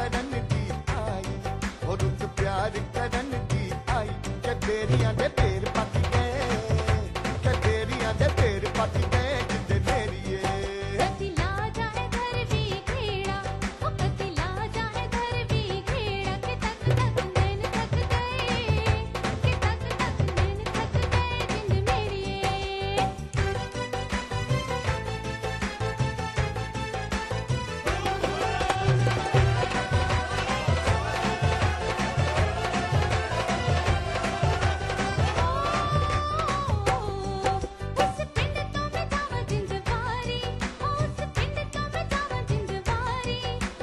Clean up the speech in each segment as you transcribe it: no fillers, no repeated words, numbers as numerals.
करन दी आई, ओ रुत प्यार करन दी आई, के बेरियां दे बेर पट गए, के बेरियां दे बेर पट गए जिंदे मेरिए। पतिला जाए घर भी घेरा, ओ पतिला जाए घर भी घेरा, के तक तक नैन थक गए, के तक तक नैन थक गए जिंद मेरिए। उस पिंड तो मैं जावां जिंदवारी, उस पिंड तो मैं जावां जिंदवारी,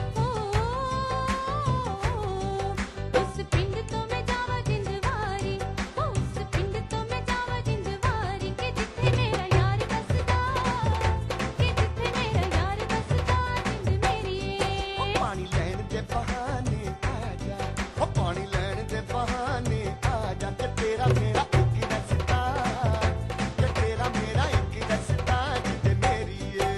उस पिंड तो मैं जावां जिंदवारी, उस पिंड तो मैं जावां जिंदवारी, के जिथे मेरा यार बसदा, के जिथे मेरा यार बसदा जिंद मेरिए। पानी लैण दे बहाने आ जा, ओ पानी लैण दे बहाने आ जा, के तेरा मेरा एक ही रस्ता, के तेरा मेरा एक ही रस्ता जिंदे मेरिए।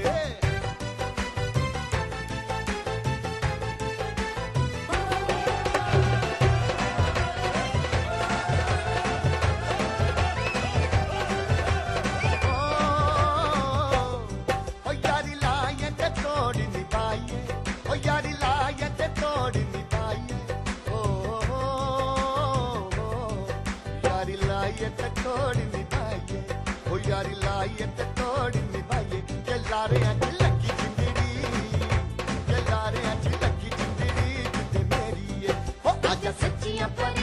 ओ यारी लाये ते तोड़ निभाइए, ओ यारी लाये ते तोड़ निभाइए, ओ यारी लाये ते तोड़ निभाइए, ओ यारी लाये ते तोड़ निभाइए, के लारे अच लगी जिंदड़ी, के लारे अच लगी जिंदड़ी जिंदे मेरी है, ओ आजा सच्चियां पर